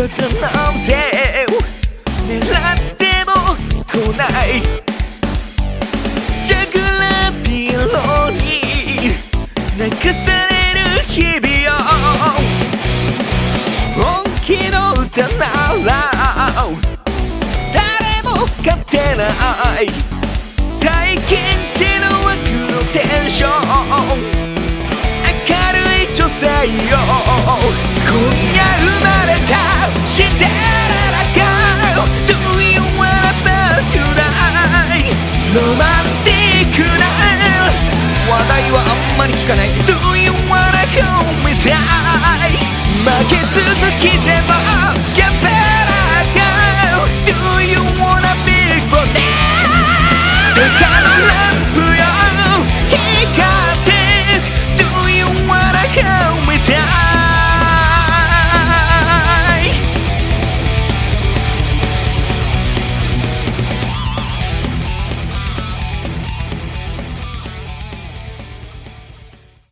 ことなんて狙っても来ない。ジャグラビロに泣かされる日々よ。本気の歌なら誰も勝てない。体験値の枠のテンション、明るい女性よ。今夜生まれたシンデレラガール Do you wanna pass you by ロマンティックな話題はあんまり聞かない。 Do you wanna go with me 負け続きでもやっぱ